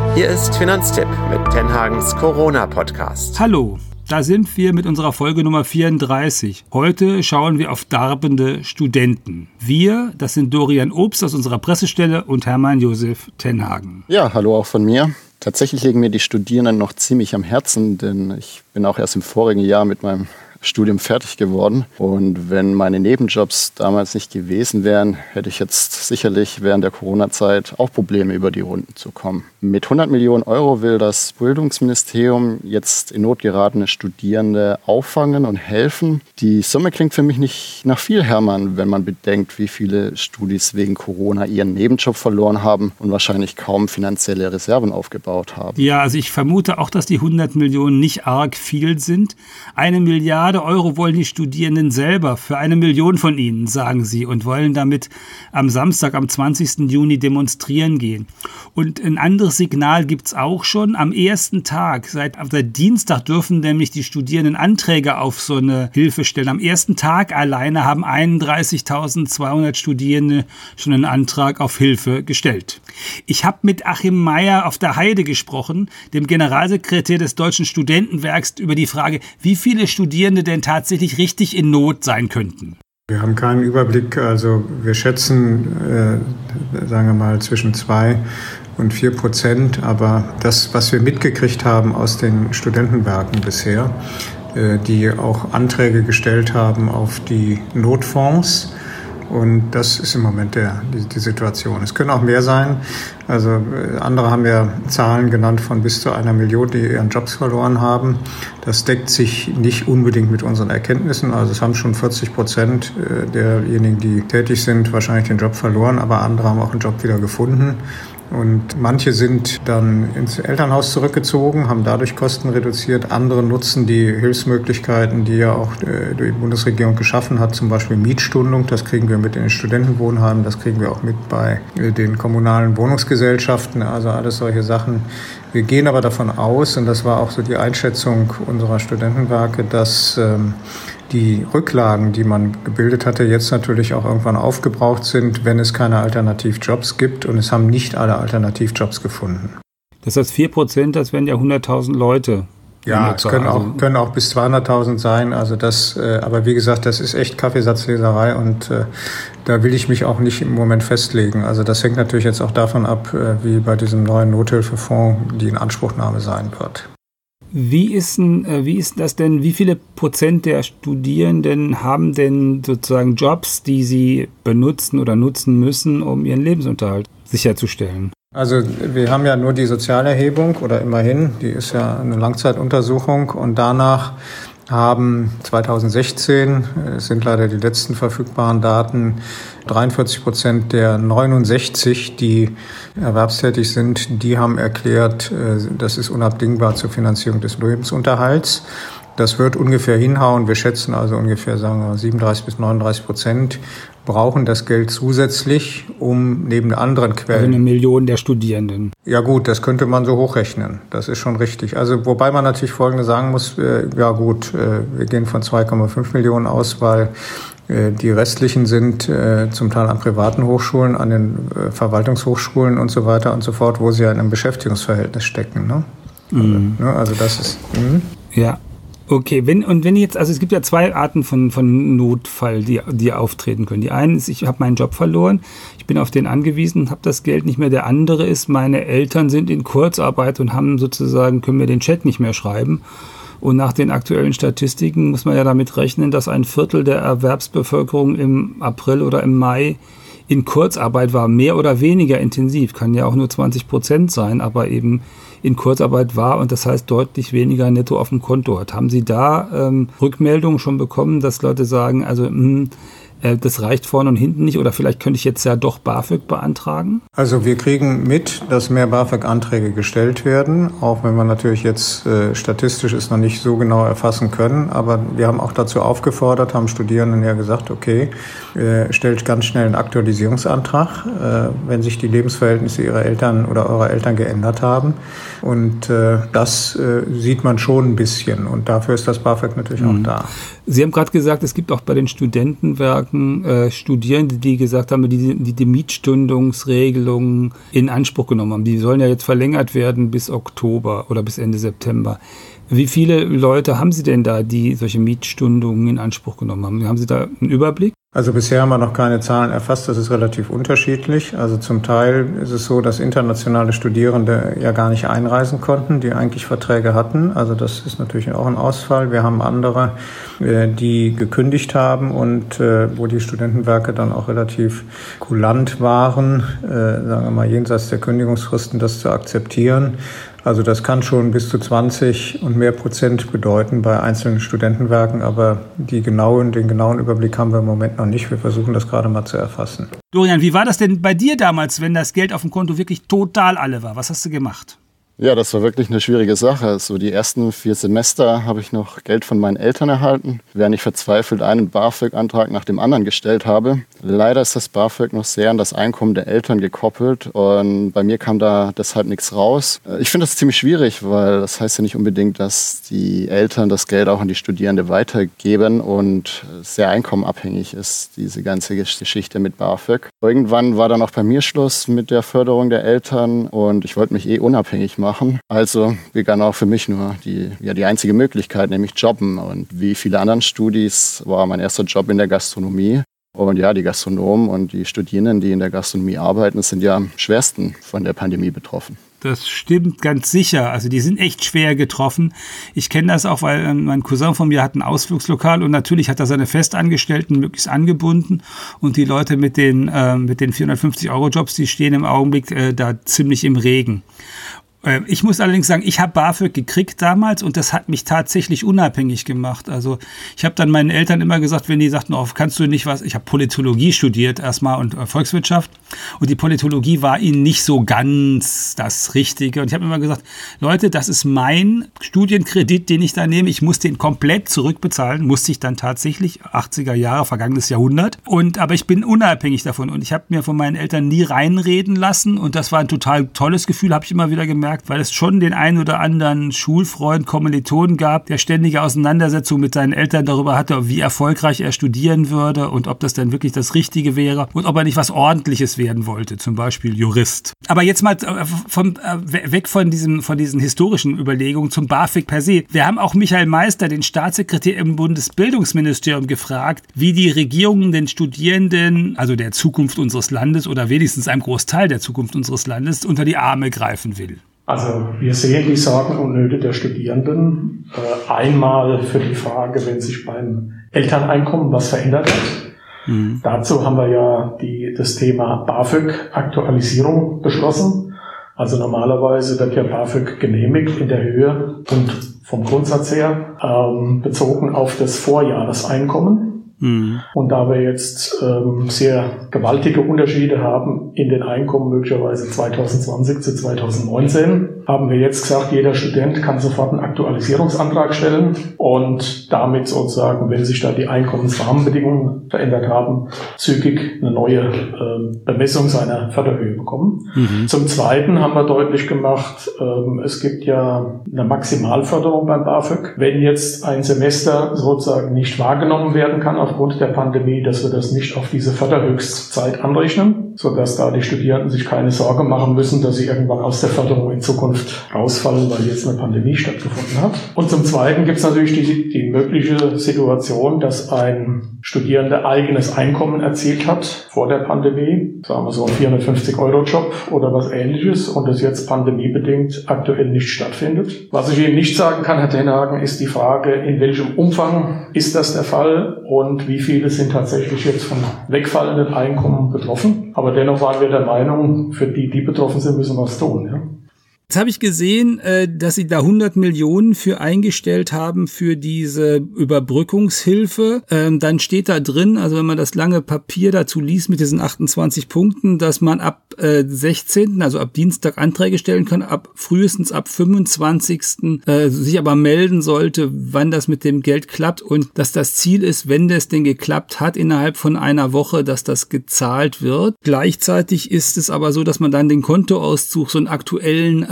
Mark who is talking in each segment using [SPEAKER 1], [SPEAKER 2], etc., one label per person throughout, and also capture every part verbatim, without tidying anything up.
[SPEAKER 1] Hier ist Finanztipp mit Tenhagens Corona-Podcast.
[SPEAKER 2] Hallo, da sind wir mit unserer Folge Nummer vierunddreißig. Heute schauen wir auf darbende Studenten. Wir, das sind Dorian Obst aus unserer Pressestelle und Hermann Josef Tenhagen.
[SPEAKER 3] Ja, hallo auch von mir. Tatsächlich liegen mir die Studierenden noch ziemlich am Herzen, denn ich bin auch erst im vorigen Jahr mit meinem Studium fertig geworden. Und wenn meine Nebenjobs damals nicht gewesen wären, hätte ich jetzt sicherlich während der Corona-Zeit auch Probleme, über die Runden zu kommen. Mit hundert Millionen Euro will das Bildungsministerium jetzt in Not geratene Studierende auffangen und helfen. Die Summe klingt für mich nicht nach viel, Hermann, wenn man bedenkt, wie viele Studis wegen Corona ihren Nebenjob verloren haben und wahrscheinlich kaum finanzielle Reserven aufgebaut haben.
[SPEAKER 2] Ja, also ich vermute auch, dass die hundert Millionen nicht arg viel sind. Eine Milliarde Euro wollen die Studierenden selber für eine Million von ihnen, sagen sie, und wollen damit am Samstag, am zwanzigsten Juni demonstrieren gehen. Und ein anderes Signal gibt es auch schon. Am ersten Tag, seit, seit Dienstag dürfen nämlich die Studierenden Anträge auf so eine Hilfe stellen. Am ersten Tag alleine haben einunddreißigtausendzweihundert Studierende schon einen Antrag auf Hilfe gestellt. Ich habe mit Achim Meyer auf der Heide gesprochen, dem Generalsekretär des Deutschen Studentenwerks, über die Frage, wie viele Studierende denn tatsächlich richtig in Not sein könnten.
[SPEAKER 4] Wir haben keinen Überblick, also wir schätzen, äh, sagen wir mal, zwischen zwei und vier Prozent, aber das, was wir mitgekriegt haben aus den Studentenwerken bisher, äh, die auch Anträge gestellt haben auf die Notfonds, und das ist im Moment der, die, die Situation. Es können auch mehr sein. Also äh, andere haben ja Zahlen genannt von bis zu einer Million, die ihren Jobs verloren haben. Das deckt sich nicht unbedingt mit unseren Erkenntnissen. Also es haben schon vierzig Prozent äh, derjenigen, die tätig sind, wahrscheinlich den Job verloren, aber andere haben auch einen Job wieder gefunden. Und manche sind dann ins Elternhaus zurückgezogen, haben dadurch Kosten reduziert. Andere nutzen die Hilfsmöglichkeiten, die ja auch die Bundesregierung geschaffen hat, zum Beispiel Mietstundung. Das kriegen wir mit in den Studentenwohnheimen, das kriegen wir auch mit bei den kommunalen Wohnungsgesellschaften, also alles solche Sachen. Wir gehen aber davon aus, und das war auch so die Einschätzung unserer Studentenwerke, dass ähm, die Rücklagen, die man gebildet hatte, jetzt natürlich auch irgendwann aufgebraucht sind, wenn es keine Alternativjobs gibt, und es haben nicht alle Alternativjobs gefunden.
[SPEAKER 2] Das heißt vier Prozent, das wären ja hunderttausend Leute.
[SPEAKER 4] Ja, es können auch, können auch bis zweihunderttausend sein. Also das, äh, aber wie gesagt, das ist echt Kaffeesatzleserei, und äh, da will ich mich auch nicht im Moment festlegen. Also das hängt natürlich jetzt auch davon ab, äh, wie bei diesem neuen Nothilfefonds die Inanspruchnahme sein wird.
[SPEAKER 2] Wie ist, denn, wie ist das denn, wie viele Prozent der Studierenden haben denn sozusagen Jobs, die sie benutzen oder nutzen müssen, um ihren Lebensunterhalt sicherzustellen?
[SPEAKER 4] Also wir haben ja nur die Sozialerhebung, oder immerhin, die ist ja eine Langzeituntersuchung, und danach haben zweitausendsechzehn, es sind leider die letzten verfügbaren Daten, dreiundvierzig Prozent der neunundsechzig, die erwerbstätig sind, die haben erklärt, das ist unabdingbar zur Finanzierung des Lebensunterhalts. Das wird ungefähr hinhauen. Wir schätzen also ungefähr, sagen wir, siebenunddreißig bis neununddreißig Prozent brauchen das Geld zusätzlich, um neben anderen Quellen.
[SPEAKER 2] Also eine Million der Studierenden.
[SPEAKER 4] Ja gut, das könnte man so hochrechnen. Das ist schon richtig. Also wobei man natürlich Folgendes sagen muss, äh, ja gut, äh, wir gehen von zwei Komma fünf Millionen aus, weil äh, die restlichen sind äh, zum Teil an privaten Hochschulen, an den äh, Verwaltungshochschulen und so weiter und so fort, wo sie ja in einem Beschäftigungsverhältnis stecken. Ne? Mhm. Also, also das ist... Mh.
[SPEAKER 2] Ja. Okay, wenn und wenn jetzt, also es gibt ja zwei Arten von, von Notfall, die, die auftreten können. Die eine ist, ich habe meinen Job verloren, ich bin auf den angewiesen und habe das Geld nicht mehr. Der andere ist, meine Eltern sind in Kurzarbeit und haben sozusagen, können mir den Check nicht mehr schreiben. Und nach den aktuellen Statistiken muss man ja damit rechnen, dass ein Viertel der Erwerbsbevölkerung im April oder im Mai in Kurzarbeit war, mehr oder weniger intensiv, kann ja auch nur zwanzig Prozent sein, aber eben in Kurzarbeit war, und das heißt deutlich weniger netto auf dem Konto hat. Haben Sie da ähm, Rückmeldungen schon bekommen, dass Leute sagen, also mh, äh, das reicht vorne und hinten nicht, oder vielleicht könnte ich jetzt ja doch BAföG beantragen?
[SPEAKER 4] Also wir kriegen mit, dass mehr BAföG-Anträge gestellt werden, auch wenn wir natürlich jetzt äh, statistisch es noch nicht so genau erfassen können, aber wir haben auch dazu aufgefordert, haben Studierenden ja gesagt, okay, äh, stellt ganz schnell einen Aktualisierungsantrag, äh, wenn sich die Lebensverhältnisse ihrer Eltern oder eurer Eltern geändert haben. Und äh, das äh, sieht man schon ein bisschen, und dafür ist das BAföG natürlich mhm. auch da.
[SPEAKER 2] Sie haben gerade gesagt, es gibt auch bei den Studentenwerken Werken äh, Studierende, die gesagt haben, die, die die Mietstundungsregelungen in Anspruch genommen haben. Die sollen ja jetzt verlängert werden bis Oktober oder bis Ende September. Wie viele Leute haben Sie denn da, die solche Mietstundungen in Anspruch genommen haben? Haben Sie da einen Überblick?
[SPEAKER 4] Also bisher haben wir noch keine Zahlen erfasst, das ist relativ unterschiedlich. Also zum Teil ist es so, dass internationale Studierende ja gar nicht einreisen konnten, die eigentlich Verträge hatten. Also das ist natürlich auch ein Ausfall. Wir haben andere, die gekündigt haben und wo die Studentenwerke dann auch relativ kulant waren, sagen wir mal jenseits der Kündigungsfristen, das zu akzeptieren. Also das kann schon bis zu zwanzig und mehr Prozent bedeuten bei einzelnen Studentenwerken, aber die genauen, den genauen Überblick haben wir im Moment noch nicht. Wir versuchen das gerade mal zu erfassen.
[SPEAKER 2] Dorian, wie war das denn bei dir damals, wenn das Geld auf dem Konto wirklich total alle war? Was hast du gemacht?
[SPEAKER 3] Ja, das war wirklich eine schwierige Sache. So die ersten vier Semester habe ich noch Geld von meinen Eltern erhalten, während ich verzweifelt einen BAföG-Antrag nach dem anderen gestellt habe. Leider ist das BAföG noch sehr an das Einkommen der Eltern gekoppelt und bei mir kam da deshalb nichts raus. Ich finde das ziemlich schwierig, weil das heißt ja nicht unbedingt, dass die Eltern das Geld auch an die Studierende weitergeben und sehr einkommenabhängig ist, diese ganze Geschichte mit BAföG. Irgendwann war dann auch bei mir Schluss mit der Förderung der Eltern und ich wollte mich eh unabhängig machen. Also begann auch für mich nur die, ja, die einzige Möglichkeit, nämlich Jobben. Und wie viele anderen Studis war mein erster Job in der Gastronomie. Und ja, die Gastronomen und die Studierenden, die in der Gastronomie arbeiten, sind ja am schwersten von der Pandemie betroffen.
[SPEAKER 2] Das stimmt ganz sicher. Also die sind echt schwer getroffen. Ich kenne das auch, weil mein Cousin von mir hat ein Ausflugslokal und natürlich hat er seine Festangestellten möglichst angebunden und die Leute mit den, äh, mit den vierhundertfünfzig Euro Jobs, die stehen im Augenblick äh, da ziemlich im Regen. Ich muss allerdings sagen, ich habe BAföG gekriegt damals und das hat mich tatsächlich unabhängig gemacht. Also ich habe dann meinen Eltern immer gesagt, wenn die sagten, oh, kannst du nicht was, ich habe Politologie studiert erstmal und Volkswirtschaft und die Politologie war ihnen nicht so ganz das Richtige. Und ich habe immer gesagt, Leute, das ist mein Studienkredit, den ich da nehme. Ich muss den komplett zurückbezahlen, musste ich dann tatsächlich, achtziger Jahre, vergangenes Jahrhundert. Und aber ich bin unabhängig davon und ich habe mir von meinen Eltern nie reinreden lassen und das war ein total tolles Gefühl, habe ich immer wieder gemerkt, weil es schon den einen oder anderen Schulfreund, Kommilitonen gab, der ständige Auseinandersetzung mit seinen Eltern darüber hatte, wie erfolgreich er studieren würde und ob das dann wirklich das Richtige wäre und ob er nicht was Ordentliches werden wollte, zum Beispiel Jurist. Aber jetzt mal vom, weg von, diesem, von diesen historischen Überlegungen zum BAföG per se. Wir haben auch Michael Meister, den Staatssekretär im Bundesbildungsministerium, gefragt, wie die Regierung den Studierenden, also der Zukunft unseres Landes oder wenigstens einem Großteil der Zukunft unseres Landes, unter die Arme greifen will.
[SPEAKER 5] Also wir sehen die Sorgen und Nöte der Studierenden äh, einmal für die Frage, wenn sich beim Elterneinkommen was verändert hat. Mhm. Dazu haben wir ja die, das Thema BAföG-Aktualisierung beschlossen. Also normalerweise wird ja BAföG genehmigt in der Höhe und vom Grundsatz her ähm, bezogen auf das Vorjahreseinkommen. Mhm. Und da wir jetzt ähm, sehr gewaltige Unterschiede haben in den Einkommen möglicherweise zwanzig zwanzig zu zwanzig neunzehn, haben wir jetzt gesagt, jeder Student kann sofort einen Aktualisierungsantrag stellen und damit sozusagen, wenn sich da die Einkommensrahmenbedingungen verändert haben, zügig eine neue äh, Bemessung seiner Förderhöhe bekommen. Mhm. Zum Zweiten haben wir deutlich gemacht, äh, es gibt ja eine Maximalförderung beim BAföG. Wenn jetzt ein Semester sozusagen nicht wahrgenommen werden kann aufgrund der Pandemie, dass wir das nicht auf diese Förderhöchstzeit anrechnen, sodass da die Studierenden sich keine Sorge machen müssen, dass sie irgendwann aus der Förderung in Zukunft rausfallen, weil jetzt eine Pandemie stattgefunden hat. Und zum Zweiten gibt es natürlich die, die mögliche Situation, dass ein Studierender eigenes Einkommen erzielt hat vor der Pandemie, sagen wir so ein vierhundertfünfzig Euro Job oder was Ähnliches und das jetzt pandemiebedingt aktuell nicht stattfindet. Was ich Ihnen nicht sagen kann, Herr Tenhagen, ist die Frage, in welchem Umfang ist das der Fall und wie viele sind tatsächlich jetzt von wegfallenden Einkommen betroffen. Aber dennoch waren wir der Meinung, für die, die betroffen sind, müssen wir was tun. Ja?
[SPEAKER 2] Jetzt habe ich gesehen, dass Sie da hundert Millionen für eingestellt haben für diese Überbrückungshilfe. Dann steht da drin, also wenn man das lange Papier dazu liest mit diesen achtundzwanzig Punkten, dass man ab sechzehnten, also ab Dienstag Anträge stellen kann, ab frühestens ab fünfundzwanzigsten sich aber melden sollte, wann das mit dem Geld klappt und dass das Ziel ist, wenn das denn geklappt hat, innerhalb von einer Woche, dass das gezahlt wird. Gleichzeitig ist es aber so, dass man dann den Kontoauszug, so einen aktuellen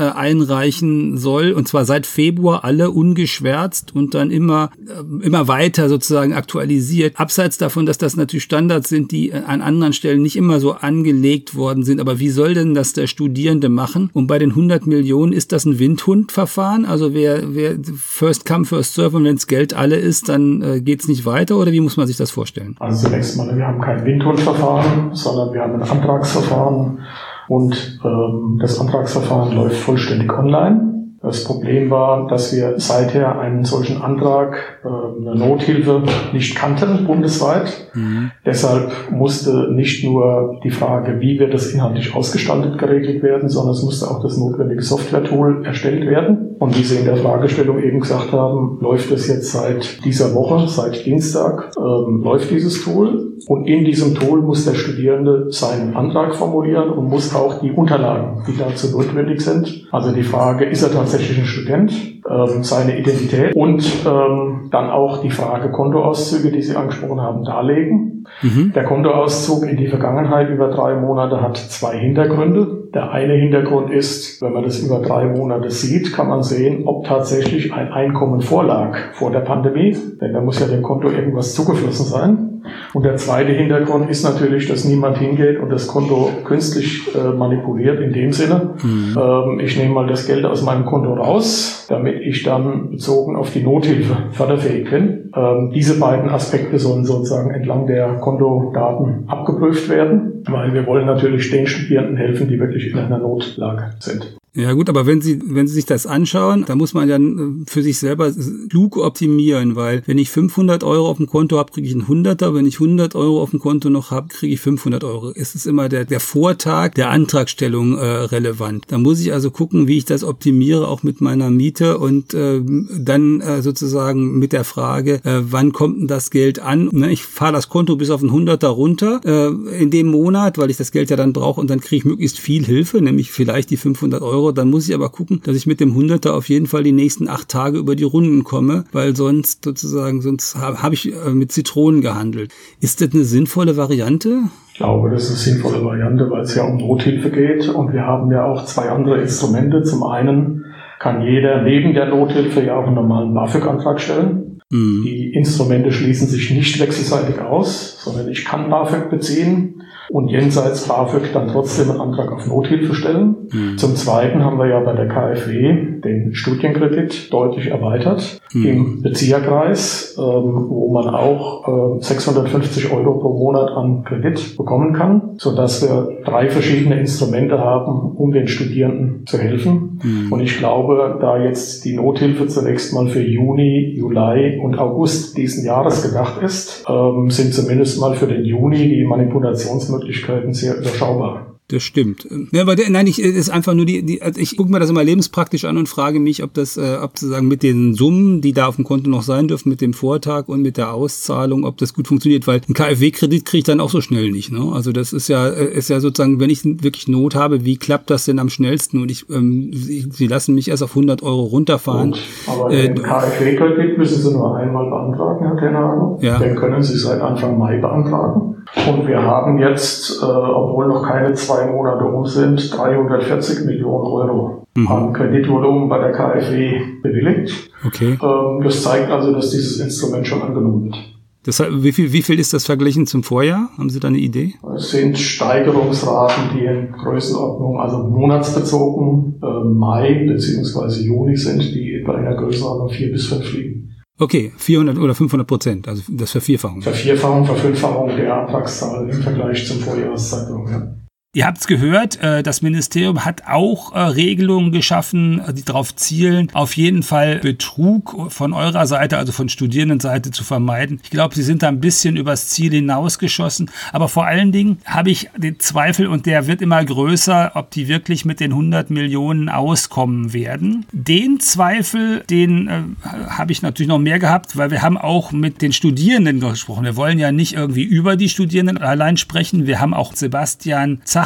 [SPEAKER 2] einreichen soll, und zwar seit Februar alle ungeschwärzt und dann immer, äh, immer weiter sozusagen aktualisiert. Abseits davon, dass das natürlich Standards sind, die an anderen Stellen nicht immer so angelegt worden sind. Aber wie soll denn das der Studierende machen? Und bei den hundert Millionen ist das ein Windhundverfahren? Also wer, wer first come, first serve, und wenn das Geld alle ist, dann äh, geht es nicht weiter, oder wie muss man sich das vorstellen?
[SPEAKER 5] Also zunächst mal, wir haben kein Windhundverfahren, sondern wir haben ein Antragsverfahren, und ähm, das Antragsverfahren läuft vollständig online. Das Problem war, dass wir seither einen solchen Antrag, äh, eine Nothilfe, nicht kannten bundesweit. Mhm. Deshalb musste nicht nur die Frage, wie wird das inhaltlich ausgestaltet, geregelt werden, sondern es musste auch das notwendige Software-Tool erstellt werden. Und wie Sie in der Fragestellung eben gesagt haben, läuft es jetzt seit dieser Woche, seit Dienstag, ähm, läuft dieses Tool. Und in diesem Tool muss der Studierende seinen Antrag formulieren und muss auch die Unterlagen, die dazu notwendig sind. Also die Frage, ist er tatsächlich ein Student, ähm, seine Identität und ähm, dann auch die Frage Kontoauszüge, die Sie angesprochen haben, darlegen. Mhm. Der Kontoauszug in die Vergangenheit über drei Monate hat zwei Hintergründe. Der eine Hintergrund ist, wenn man das über drei Monate sieht, kann man sehen, ob tatsächlich ein Einkommen vorlag vor der Pandemie. Denn da muss ja dem Konto irgendwas zugeflossen sein. Und der zweite Hintergrund ist natürlich, dass niemand hingeht und das Konto künstlich äh, manipuliert in dem Sinne. Mhm. Ähm, ich nehme mal das Geld aus meinem Konto raus, damit ich dann bezogen auf die Nothilfe förderfähig bin. Ähm, diese beiden Aspekte sollen sozusagen entlang der Kontodaten abgeprüft werden, weil wir wollen natürlich den Studierenden helfen, die wirklich in einer Notlage sind.
[SPEAKER 2] Ja gut, aber wenn Sie, wenn Sie sich das anschauen, da muss man dann für sich selber klug optimieren, weil wenn ich fünfhundert Euro auf dem Konto habe, kriege ich einen Hunderter, wenn ich hundert Euro auf dem Konto noch habe, kriege ich fünfhundert Euro. Es ist immer der, der Vortag der Antragstellung äh, relevant. Da muss ich also gucken, wie ich das optimiere, auch mit meiner Miete, und äh, dann äh, sozusagen mit der Frage, äh, wann kommt denn das Geld an? Ne, ich fahre das Konto bis auf einen Hunderter runter äh, in dem Monat, weil ich das Geld ja dann brauche, und dann kriege ich möglichst viel Hilfe, nämlich vielleicht die fünfhundert Euro. Dann muss ich aber gucken, dass ich mit dem Hunderter auf jeden Fall die nächsten acht Tage über die Runden komme, weil sonst sozusagen, sonst habe hab ich äh, mit Zitronen gehandelt. Ist das eine sinnvolle Variante?
[SPEAKER 5] Ich glaube, das ist eine sinnvolle Variante, weil es ja um Nothilfe geht, und wir haben ja auch zwei andere Instrumente. Zum einen kann jeder neben der Nothilfe ja auch einen normalen BAföG-Antrag stellen. Mhm. Die Instrumente schließen sich nicht wechselseitig aus, sondern ich kann BAföG beziehen und jenseits BAföG dann trotzdem einen Antrag auf Nothilfe stellen. Mhm. Zum Zweiten haben wir ja bei der KfW den Studienkredit deutlich erweitert mhm. im Bezieherkreis, ähm, wo man auch äh, sechshundertfünfzig Euro pro Monat an Kredit bekommen kann, sodass wir drei verschiedene Instrumente haben, um den Studierenden zu helfen. Mhm. Und ich glaube, da jetzt die Nothilfe zunächst mal für Juni, Juli und August diesen Jahres gedacht ist, ähm, sind zumindest mal für den Juni die Manipulationsmöglichkeiten sehr überschaubar.
[SPEAKER 2] Das stimmt. Ja, aber der, nein, ich ist einfach nur die, die also ich gucke mir das immer lebenspraktisch an und frage mich, ob das, äh, ob sozusagen mit den Summen, die da auf dem Konto noch sein dürfen, mit dem Vortag und mit der Auszahlung, ob das gut funktioniert, weil ein KfW-Kredit kriege ich dann auch so schnell nicht. Ne? Also das ist ja, ist ja sozusagen, wenn ich wirklich Not habe, wie klappt das denn am schnellsten? Und ich, ähm, sie, sie lassen mich erst auf hundert Euro runterfahren.
[SPEAKER 5] Gut, aber den äh, KfW-Kredit müssen Sie nur einmal beantragen, Herr Tenhagen. Ja. Den können Sie seit Anfang Mai beantragen. Und wir haben jetzt, äh, obwohl noch keine zwei Monate um sind, dreihundertvierzig Millionen Euro mhm. an Kreditvolumen bei der KfW bewilligt.
[SPEAKER 2] Okay.
[SPEAKER 5] Ähm, das zeigt also, dass dieses Instrument schon angenommen wird.
[SPEAKER 2] Das, wie viel, wie viel ist das verglichen zum Vorjahr? Haben Sie da eine Idee?
[SPEAKER 5] Es sind Steigerungsraten, die in Größenordnung, also monatsbezogen, äh, Mai bzw. Juni sind, die bei einer Größenordnung vier bis fünf liegen.
[SPEAKER 2] Okay, vierhundert oder fünfhundert Prozent, also das Vervierfachung.
[SPEAKER 5] Vervierfachung, Verfünffachung der Antragszahl im Vergleich zum Vorjahreszeitraum, ja.
[SPEAKER 2] Ihr habt's gehört, das Ministerium hat auch Regelungen geschaffen, die darauf zielen, auf jeden Fall Betrug von eurer Seite, also von Studierendenseite, zu vermeiden. Ich glaube, sie sind da ein bisschen übers Ziel hinausgeschossen. Aber vor allen Dingen habe ich den Zweifel, und der wird immer größer, ob die wirklich mit den hundert Millionen auskommen werden. Den Zweifel, den äh, habe ich natürlich noch mehr gehabt, weil wir haben auch mit den Studierenden gesprochen. Wir wollen ja nicht irgendwie über die Studierenden allein sprechen. Wir haben auch Sebastian Zach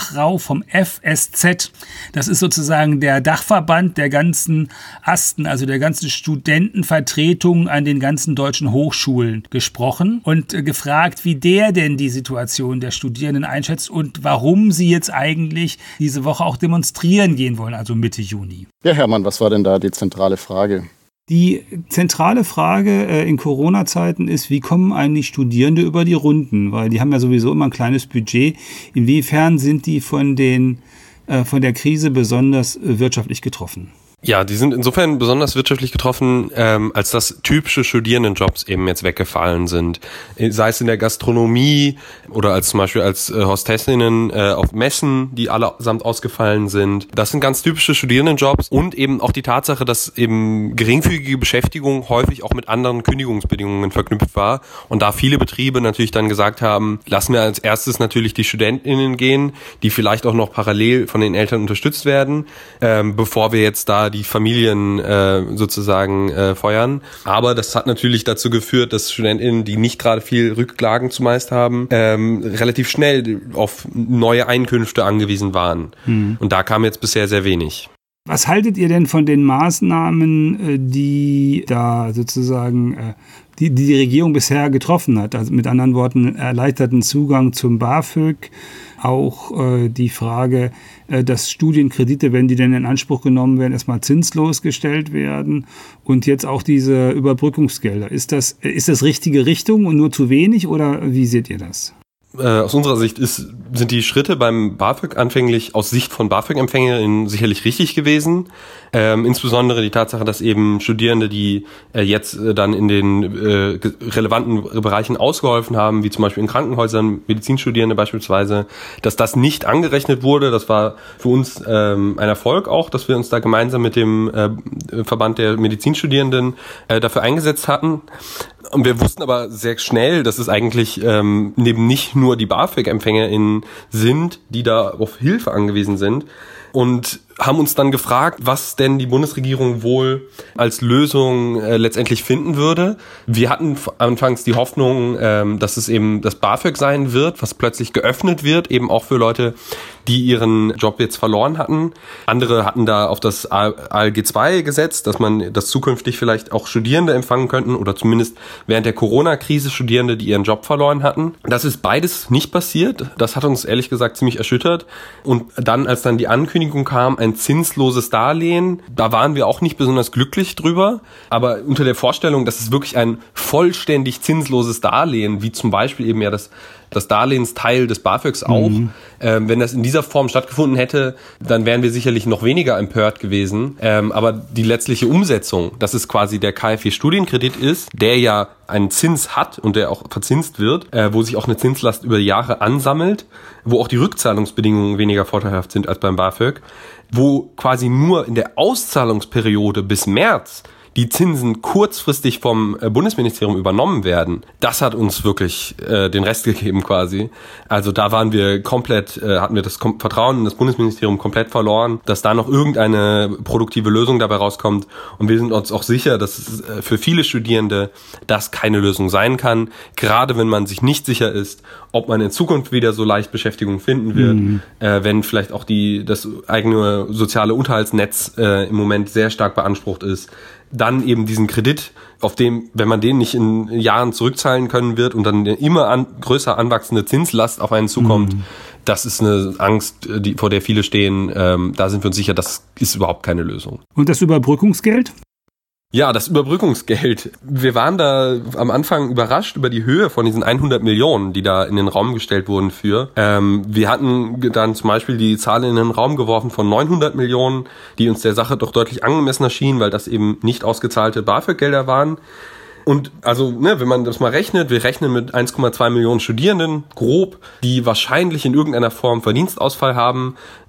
[SPEAKER 2] Wachrau vom F S Z. Das ist sozusagen der Dachverband der ganzen Asten, also der ganzen Studentenvertretungen an den ganzen deutschen Hochschulen gesprochen und äh, gefragt, wie der denn die Situation der Studierenden einschätzt und warum sie jetzt eigentlich diese Woche auch demonstrieren gehen wollen, also Mitte Juni.
[SPEAKER 3] Ja, Hermann, was war denn da die zentrale Frage?
[SPEAKER 2] Die zentrale Frage äh, in Corona-Zeiten ist, wie kommen eigentlich Studierende über die Runden? Weil die haben ja sowieso immer ein kleines Budget. Inwiefern sind die von, den, äh, von der Krise besonders äh, wirtschaftlich getroffen?
[SPEAKER 6] Ja, die sind insofern besonders wirtschaftlich getroffen, ähm, als dass typische Studierendenjobs eben jetzt weggefallen sind. Sei es in der Gastronomie oder als zum Beispiel als äh, Hostessinnen äh, auf Messen, die allesamt ausgefallen sind. Das sind ganz typische Studierendenjobs und eben auch die Tatsache, dass eben geringfügige Beschäftigung häufig auch mit anderen Kündigungsbedingungen verknüpft war und da viele Betriebe natürlich dann gesagt haben, lassen wir als erstes natürlich die StudentInnen gehen, die vielleicht auch noch parallel von den Eltern unterstützt werden, ähm, bevor wir jetzt da die Familien äh, sozusagen äh, feuern. Aber das hat natürlich dazu geführt, dass StudentInnen, die nicht gerade viel Rücklagen zumeist haben, ähm, relativ schnell auf neue Einkünfte angewiesen waren. Mhm. Und da kam jetzt bisher sehr wenig.
[SPEAKER 2] Was haltet ihr denn von den Maßnahmen, die da sozusagen die die, die Regierung bisher getroffen hat? Also mit anderen Worten, erleichterten Zugang zum BAföG, auch äh, die Frage, äh, dass Studienkredite, wenn die denn in Anspruch genommen werden, erstmal zinslos gestellt werden und jetzt auch diese Überbrückungsgelder. Ist das, ist das richtige Richtung und nur zu wenig oder wie seht ihr das?
[SPEAKER 6] Aus unserer Sicht ist, sind die Schritte beim BAföG anfänglich aus Sicht von BAföG-EmpfängerInnen sicherlich richtig gewesen. Ähm, insbesondere die Tatsache, dass eben Studierende, die äh, jetzt äh, dann in den äh, relevanten Bereichen ausgeholfen haben, wie zum Beispiel in Krankenhäusern, Medizinstudierende beispielsweise, dass das nicht angerechnet wurde. Das war für uns ähm, ein Erfolg auch, dass wir uns da gemeinsam mit dem äh, Verband der Medizinstudierenden äh, dafür eingesetzt hatten. Und wir wussten aber sehr schnell, dass es eigentlich ähm, neben nicht nur die BAföG-EmpfängerInnen sind, die da auf Hilfe angewiesen sind. Und haben uns dann gefragt, was denn die Bundesregierung wohl als Lösung äh, letztendlich finden würde. Wir hatten anfangs die Hoffnung, ähm, dass es eben das BAföG sein wird, was plötzlich geöffnet wird, eben auch für Leute, die ihren Job jetzt verloren hatten. Andere hatten da auf das A L G zwei gesetzt, dass man das zukünftig vielleicht auch Studierende empfangen könnten oder zumindest während der Corona-Krise Studierende, die ihren Job verloren hatten. Das ist beides nicht passiert. Das hat uns ehrlich gesagt ziemlich erschüttert. Und dann, als dann die Ankündigung kam, ein zinsloses Darlehen, da waren wir auch nicht besonders glücklich drüber, aber unter der Vorstellung, dass es wirklich ein vollständig zinsloses Darlehen, wie zum Beispiel eben ja das das Darlehensteil des BAföGs auch. Mhm. Ähm, wenn das in dieser Form stattgefunden hätte, dann wären wir sicherlich noch weniger empört gewesen. Ähm, aber die letztliche Umsetzung, dass es quasi der K f W-Studienkredit ist, der ja einen Zins hat und der auch verzinst wird, äh, wo sich auch eine Zinslast über Jahre ansammelt, wo auch die Rückzahlungsbedingungen weniger vorteilhaft sind als beim BAföG, wo quasi nur in der Auszahlungsperiode bis März die Zinsen kurzfristig vom Bundesministerium übernommen werden, das hat uns wirklich äh, den Rest gegeben quasi. Also da waren wir komplett, äh, hatten wir das Kom- Vertrauen in das Bundesministerium komplett verloren, dass da noch irgendeine produktive Lösung dabei rauskommt. Und wir sind uns auch sicher, dass äh, für viele Studierende das keine Lösung sein kann, gerade wenn man sich nicht sicher ist, ob man in Zukunft wieder so leicht Beschäftigung finden wird, mhm. äh, wenn vielleicht auch die das eigene soziale Unterhaltsnetz äh, im Moment sehr stark beansprucht ist. Dann eben diesen Kredit, auf dem, wenn man den nicht in Jahren zurückzahlen können wird und dann eine immer an, größer anwachsende Zinslast auf einen zukommt, mhm. das ist eine Angst, die, vor der viele stehen. Ähm, da sind wir uns sicher, das ist überhaupt keine Lösung.
[SPEAKER 2] Und das Überbrückungsgeld?
[SPEAKER 6] Ja, das Überbrückungsgeld. Wir waren da am Anfang überrascht über die Höhe von diesen hundert Millionen, die da in den Raum gestellt wurden für. Ähm, wir hatten dann zum Beispiel die Zahl in den Raum geworfen von neunhundert Millionen, die uns der Sache doch deutlich angemessen erschienen, weil das eben nicht ausgezahlte BAföG-Gelder waren. Und also, ne, wenn man das mal rechnet, wir rechnen mit eins Komma zwei Millionen Studierenden, grob, die wahrscheinlich in irgendeiner Form Verdienstausfall haben.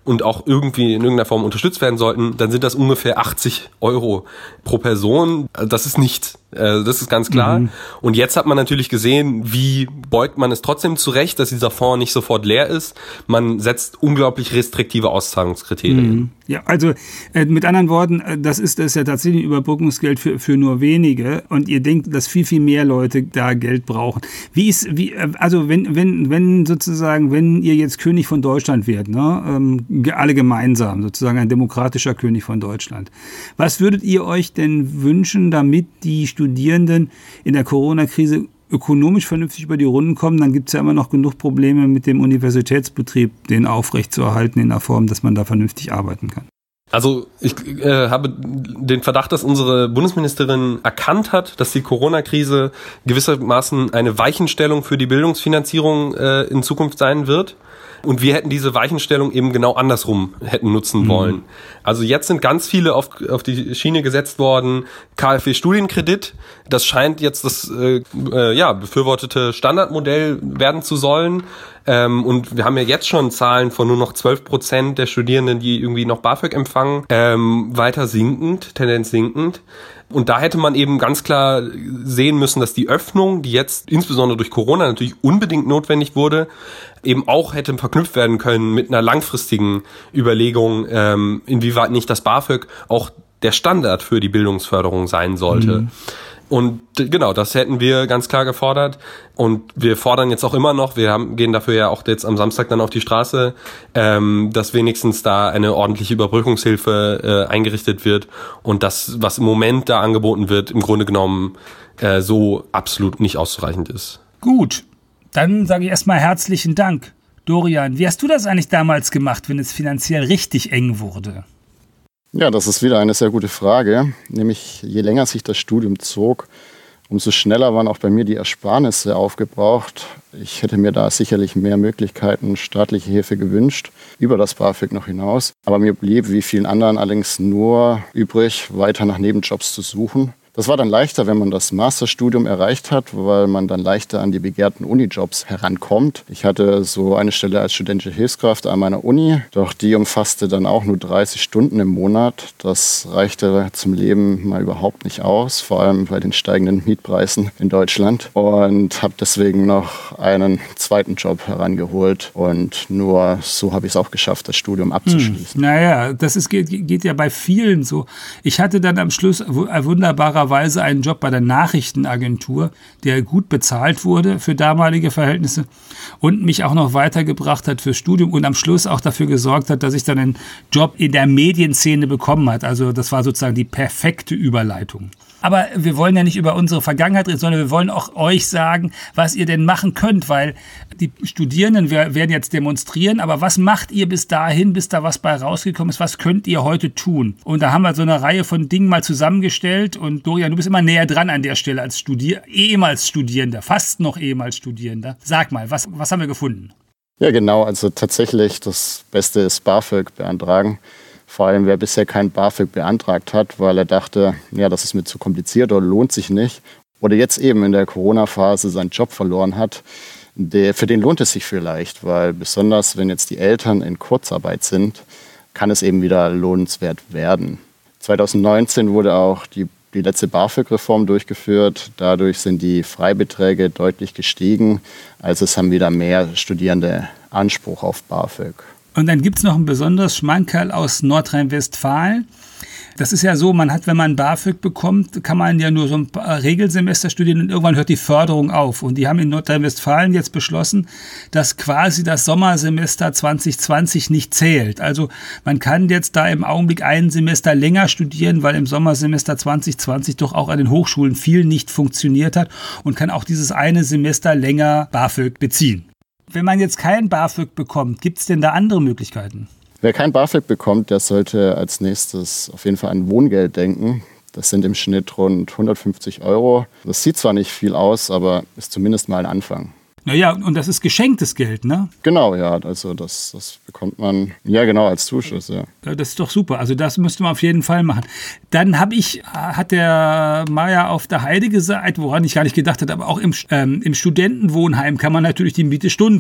[SPEAKER 6] und auch irgendwie in irgendeiner Form unterstützt werden sollten, dann sind das ungefähr achtzig Euro pro Person. Das ist nichts. Das ist ganz klar. Mhm. Und jetzt hat man natürlich gesehen, wie beugt man es trotzdem zurecht, dass dieser Fonds nicht sofort leer ist. Man setzt unglaublich restriktive Auszahlungskriterien.
[SPEAKER 2] Mhm. Ja, also äh, mit anderen Worten, äh, das ist das ist ja tatsächlich ein Überbrückungsgeld für für nur wenige und ihr denkt, dass viel viel mehr Leute da Geld brauchen. Wie ist wie äh, also wenn wenn wenn sozusagen wenn ihr jetzt König von Deutschland werdet, ne, ähm, alle gemeinsam sozusagen ein demokratischer König von Deutschland. Was würdet ihr euch denn wünschen, damit die Studierenden in der Corona-Krise ökonomisch vernünftig über die Runden kommen? Dann gibt es ja immer noch genug Probleme mit dem Universitätsbetrieb, den aufrechtzuerhalten in der Form, dass man da vernünftig arbeiten kann.
[SPEAKER 6] Also ich äh, habe den Verdacht, dass unsere Bundesministerin erkannt hat, dass die Corona-Krise gewissermaßen eine Weichenstellung für die Bildungsfinanzierung äh, in Zukunft sein wird. Und wir hätten diese Weichenstellung eben genau andersrum hätten nutzen wollen. Mhm. Also jetzt sind ganz viele auf, auf die Schiene gesetzt worden, KfW-Studienkredit. Das scheint jetzt das äh, äh, ja befürwortete Standardmodell werden zu sollen. Ähm, und wir haben ja jetzt schon Zahlen von nur noch zwölf Prozent der Studierenden, die irgendwie noch BAföG empfangen, ähm, weiter sinkend, Tendenz sinkend. Und da hätte man eben ganz klar sehen müssen, dass die Öffnung, die jetzt insbesondere durch Corona natürlich unbedingt notwendig wurde, eben auch hätte verknüpft werden können mit einer langfristigen Überlegung, ähm, inwieweit nicht das BAföG auch der Standard für die Bildungsförderung sein sollte. Mhm. Und genau, das hätten wir ganz klar gefordert. Und wir fordern jetzt auch immer noch, wir haben, gehen dafür ja auch jetzt am Samstag dann auf die Straße, ähm, dass wenigstens da eine ordentliche Überbrückungshilfe äh, eingerichtet wird und das, was im Moment da angeboten wird, im Grunde genommen äh, so absolut nicht ausreichend ist.
[SPEAKER 2] Gut, dann sage ich erstmal herzlichen Dank. Dorian, wie hast du das eigentlich damals gemacht, wenn es finanziell richtig eng wurde?
[SPEAKER 3] Ja, das ist wieder eine sehr gute Frage. Nämlich je länger sich das Studium zog, umso schneller waren auch bei mir die Ersparnisse aufgebraucht. Ich hätte mir da sicherlich mehr Möglichkeiten, staatliche Hilfe gewünscht, über das BAföG noch hinaus. Aber mir blieb, wie vielen anderen allerdings, nur übrig, weiter nach Nebenjobs zu suchen. Das war dann leichter, wenn man das Masterstudium erreicht hat, weil man dann leichter an die begehrten Unijobs herankommt. Ich hatte so eine Stelle als studentische Hilfskraft an meiner Uni, doch die umfasste dann auch nur dreißig Stunden im Monat. Das reichte zum Leben mal überhaupt nicht aus, vor allem bei den steigenden Mietpreisen in Deutschland. Und habe deswegen noch einen zweiten Job herangeholt und nur so habe ich es auch geschafft, das Studium abzuschließen.
[SPEAKER 2] Hm, naja, das ist, geht, geht ja bei vielen so. Ich hatte dann am Schluss wunderbarer Weise einen Job bei der Nachrichtenagentur, der gut bezahlt wurde für damalige Verhältnisse und mich auch noch weitergebracht hat fürs Studium und am Schluss auch dafür gesorgt hat, dass ich dann einen Job in der Medienszene bekommen hat. Also das war sozusagen die perfekte Überleitung. Aber wir wollen ja nicht über unsere Vergangenheit reden, sondern wir wollen auch euch sagen, was ihr denn machen könnt, weil die Studierenden werden jetzt demonstrieren, aber was macht ihr bis dahin, bis da was bei rausgekommen ist, was könnt ihr heute tun? Und da haben wir so eine Reihe von Dingen mal zusammengestellt und Dorian, du bist immer näher dran an der Stelle als Studier- ehemals Studierender, fast noch ehemals Studierender. Sag mal, was, was haben wir gefunden?
[SPEAKER 3] Ja genau, also tatsächlich das Beste ist BAföG beantragen. Vor allem, wer bisher kein BAföG beantragt hat, weil er dachte, ja, das ist mir zu kompliziert oder lohnt sich nicht. Oder jetzt eben in der Corona-Phase seinen Job verloren hat, der, für den lohnt es sich vielleicht. Weil besonders, wenn jetzt die Eltern in Kurzarbeit sind, kann es eben wieder lohnenswert werden. zwanzig neunzehn wurde auch die, die letzte BAföG-Reform durchgeführt. Dadurch sind die Freibeträge deutlich gestiegen. Also es haben wieder mehr Studierende Anspruch auf BAföG.
[SPEAKER 2] Und dann gibt es noch ein besonderes Schmankerl aus Nordrhein-Westfalen. Das ist ja so, man hat, wenn man BAföG bekommt, kann man ja nur so ein paar Regelsemester studieren und irgendwann hört die Förderung auf. Und die haben in Nordrhein-Westfalen jetzt beschlossen, dass quasi das Sommersemester zwanzig zwanzig nicht zählt. Also man kann jetzt da im Augenblick ein Semester länger studieren, weil im Sommersemester zwanzig zwanzig doch auch an den Hochschulen viel nicht funktioniert hat und kann auch dieses eine Semester länger BAföG beziehen. Wenn man jetzt kein BAföG bekommt, gibt es denn da andere Möglichkeiten?
[SPEAKER 3] Wer kein BAföG bekommt, der sollte als nächstes auf jeden Fall an Wohngeld denken. Das sind im Schnitt rund hundertfünfzig Euro. Das sieht zwar nicht viel aus, aber ist zumindest mal ein Anfang.
[SPEAKER 2] Naja, und das ist geschenktes Geld, ne?
[SPEAKER 3] Genau, ja. Also das, das bekommt man, ja genau, als Zuschuss, ja.
[SPEAKER 2] Ja, das ist doch super. Also das müsste man auf jeden Fall machen. Dann habe ich, hat der Maja auf der Heide gesagt, woran ich gar nicht gedacht hatte, aber auch im, ähm, im Studentenwohnheim kann man natürlich die Miete stunden.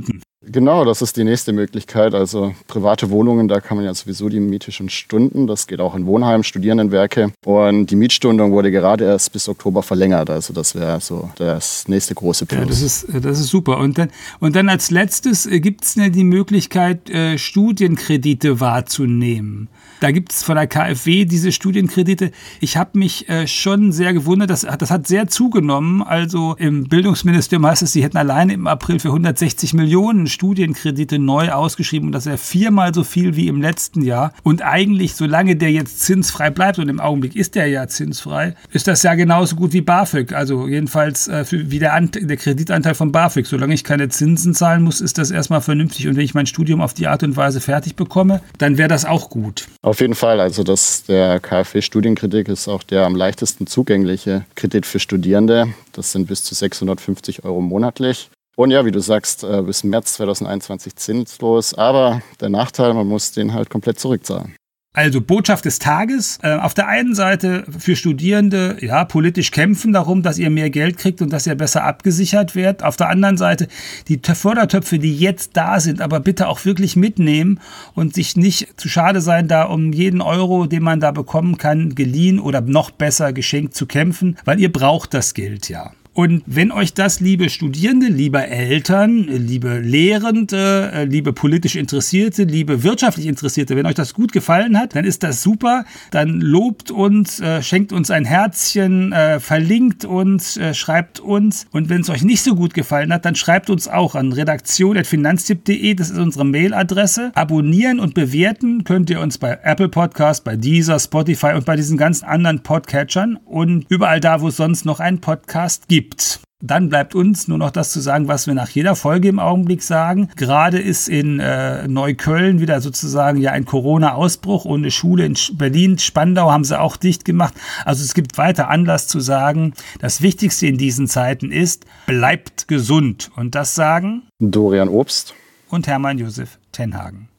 [SPEAKER 3] Genau, das ist die nächste Möglichkeit. Also private Wohnungen, da kann man ja sowieso die Miete schon stunden. Das geht auch in Wohnheimen, Studierendenwerke. Und die Mietstundung wurde gerade erst bis Oktober verlängert. Also das wäre so das nächste große Plus.
[SPEAKER 2] Ja, das ist, das ist super. Und dann, und dann als letztes gibt es die Möglichkeit, äh, Studienkredite wahrzunehmen. Da gibt es von der K f W diese Studienkredite. Ich habe mich äh, schon sehr gewundert, das, das hat sehr zugenommen. Also im Bildungsministerium heißt es, sie hätten alleine im April für hundertsechzig Millionen Studienkredite neu ausgeschrieben. Und das wäre viermal so viel wie im letzten Jahr. Und eigentlich, solange der jetzt zinsfrei bleibt, und im Augenblick ist der ja zinsfrei, ist das ja genauso gut wie BAföG. Also jedenfalls äh, für, wie der, Ant- der Kreditanteil von BAföG. Solange ich keine Zinsen zahlen muss, ist das erstmal vernünftig. Und wenn ich mein Studium auf die Art und Weise fertig bekomme, dann wäre das auch gut.
[SPEAKER 3] Auf jeden Fall, also das, der K f W-Studienkredit ist auch der am leichtesten zugängliche Kredit für Studierende. Das sind bis zu sechshundertfünfzig Euro monatlich. Und ja, wie du sagst, bis März zweitausendeinundzwanzig zinslos. Aber der Nachteil, man muss den halt komplett zurückzahlen.
[SPEAKER 2] Also Botschaft des Tages. Äh, auf der einen Seite für Studierende, ja, politisch kämpfen darum, dass ihr mehr Geld kriegt und dass ihr besser abgesichert werdet. Auf der anderen Seite die Fördertöpfe, die jetzt da sind, aber bitte auch wirklich mitnehmen und sich nicht zu schade sein, da um jeden Euro, den man da bekommen kann, geliehen oder noch besser geschenkt zu kämpfen, weil ihr braucht das Geld ja. Und wenn euch das, liebe Studierende, liebe Eltern, liebe Lehrende, liebe politisch Interessierte, liebe wirtschaftlich Interessierte, wenn euch das gut gefallen hat, dann ist das super. Dann lobt uns, äh, schenkt uns ein Herzchen, äh, verlinkt uns, äh, schreibt uns. Und wenn es euch nicht so gut gefallen hat, dann schreibt uns auch an redaktion at finanztipp punkt de. Das ist unsere Mailadresse. Abonnieren und bewerten könnt ihr uns bei Apple Podcast, bei Deezer, Spotify und bei diesen ganzen anderen Podcatchern und überall da, wo es sonst noch einen Podcast gibt. Dann bleibt uns nur noch das zu sagen, was wir nach jeder Folge im Augenblick sagen. Gerade ist in äh, Neukölln wieder sozusagen ja ein Corona-Ausbruch und eine Schule in Berlin, Spandau haben sie auch dicht gemacht. Also es gibt weiter Anlass zu sagen, das Wichtigste in diesen Zeiten ist, bleibt gesund. Und das sagen
[SPEAKER 3] Dorian Obst
[SPEAKER 2] und Hermann Josef Tenhagen.